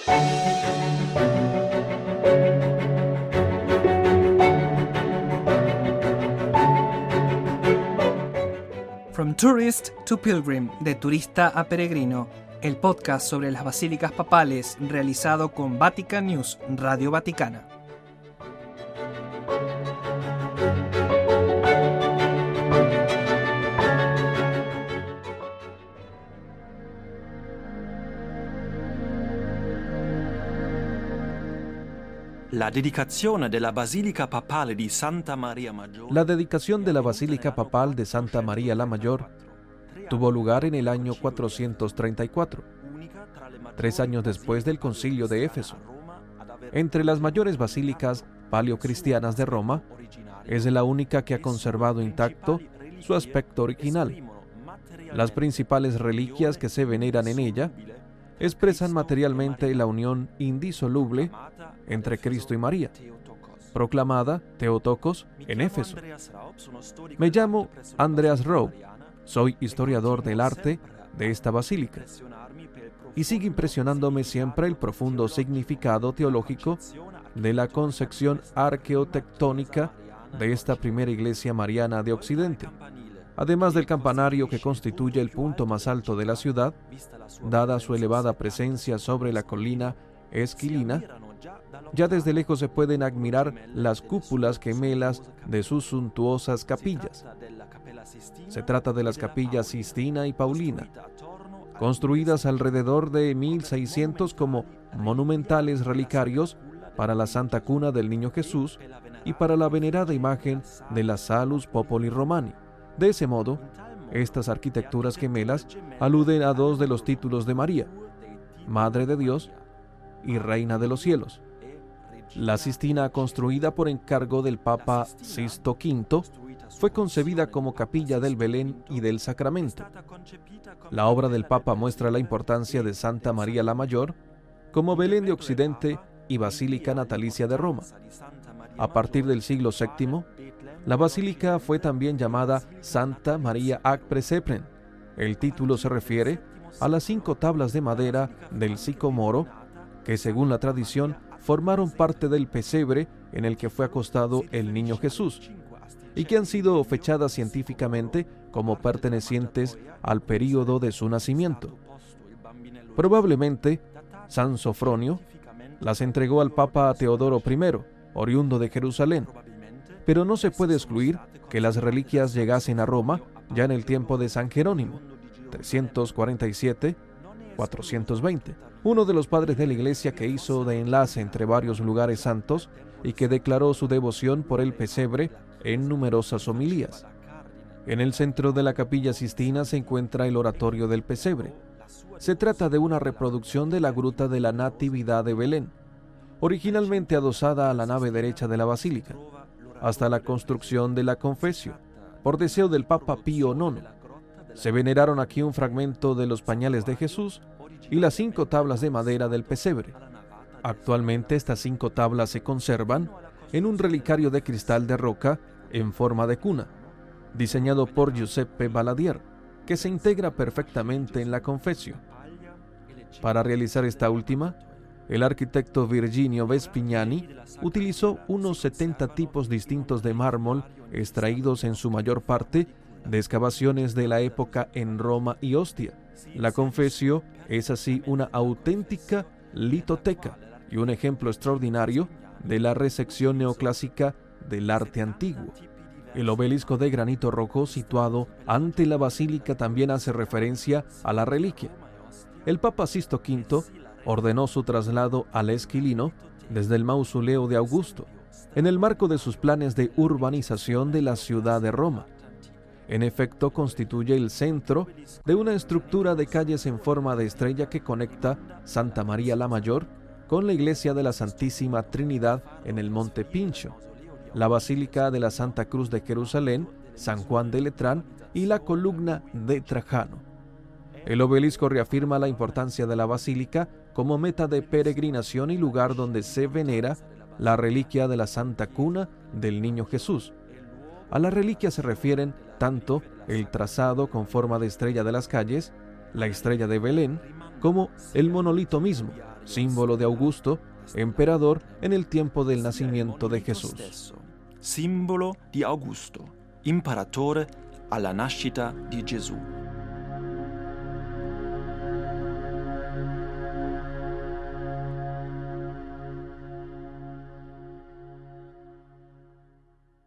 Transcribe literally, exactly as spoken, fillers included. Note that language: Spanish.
From Tourist to Pilgrim, de turista a peregrino, el podcast sobre las basílicas papales realizado con Vatican News, Radio Vaticana. La dedicazione della Basilica Papale di Santa Maria Maggiore. La dedicación de la Basílica Papal de Santa María la Mayor tuvo lugar en el año cuatrocientos treinta y cuatro, tres años después del Concilio de Éfeso. Entre las mayores basílicas paleocristianas de Roma, es la única que ha conservado intacto su aspecto original. Las principales reliquias que se veneran en ella expresan materialmente la unión indisoluble entre Cristo y María, proclamada Theotokos en Éfeso. Me llamo Andreas Rowe, soy historiador del arte de esta basílica, y sigue impresionándome siempre el profundo significado teológico de la concepción arqueotectónica de esta primera iglesia mariana de Occidente. Además del campanario que constituye el punto más alto de la ciudad, dada su elevada presencia sobre la colina Esquilina, ya desde lejos se pueden admirar las cúpulas gemelas de sus suntuosas capillas. Se trata de las capillas Sistina y Paulina, construidas alrededor de mil seiscientos como monumentales relicarios para la Santa Cuna del Niño Jesús y para la venerada imagen de la Salus Populi Romani. De ese modo, estas arquitecturas gemelas aluden a dos de los títulos de María, Madre de Dios y Reina de los Cielos. La Sistina, construida por encargo del Papa Sisto quinto, fue concebida como capilla del Belén y del Sacramento. La obra del Papa muestra la importancia de Santa María la Mayor como Belén de Occidente y Basílica Natalicia de Roma. A partir del siglo séptimo, la basílica fue también llamada Santa María ac Presepren. El título se refiere a las cinco tablas de madera del sicomoro que, según la tradición, formaron parte del pesebre en el que fue acostado el niño Jesús y que han sido fechadas científicamente como pertenecientes al período de su nacimiento. Probablemente, San Sofronio las entregó al Papa Teodoro primero, oriundo de Jerusalén, pero no se puede excluir que las reliquias llegasen a Roma ya en el tiempo de San Jerónimo, trescientos cuarenta y siete a cuatrocientos veinte, uno de los padres de la Iglesia que hizo de enlace entre varios lugares santos y que declaró su devoción por el pesebre en numerosas homilías. En el centro de la Capilla Sistina se encuentra el oratorio del pesebre. Se trata de una reproducción de la gruta de la Natividad de Belén, originalmente adosada a la nave derecha de la basílica, hasta la construcción de la Confesio, por deseo del Papa Pío nono. Se veneraron aquí un fragmento de los pañales de Jesús y las cinco tablas de madera del pesebre. Actualmente estas cinco tablas se conservan en un relicario de cristal de roca en forma de cuna, diseñado por Giuseppe Baladier, que se integra perfectamente en la Confesio. Para realizar esta última, el arquitecto Virginio Vespignani utilizó unos setenta tipos distintos de mármol extraídos en su mayor parte de excavaciones de la época en Roma y Ostia. La Confesio es así una auténtica litoteca y un ejemplo extraordinario de la resección neoclásica del arte antiguo. El obelisco de granito rojo situado ante la basílica también hace referencia a la reliquia. El Papa Sisto quinto ordenó su traslado al Esquilino desde el mausoleo de Augusto, en el marco de sus planes de urbanización de la ciudad de Roma. En efecto, constituye el centro de una estructura de calles en forma de estrella que conecta Santa María la Mayor con la iglesia de la Santísima Trinidad en el Monte Pincho, la Basílica de la Santa Cruz de Jerusalén, San Juan de Letrán y la columna de Trajano. El obelisco reafirma la importancia de la basílica como meta de peregrinación y lugar donde se venera la reliquia de la Santa Cuna del Niño Jesús. A la reliquia se refieren tanto el trazado con forma de estrella de las calles, la estrella de Belén, como el monolito mismo, símbolo de Augusto, emperador en el tiempo del nacimiento de Jesús. Simbolo di Augusto, imperatore alla nascita di Gesù.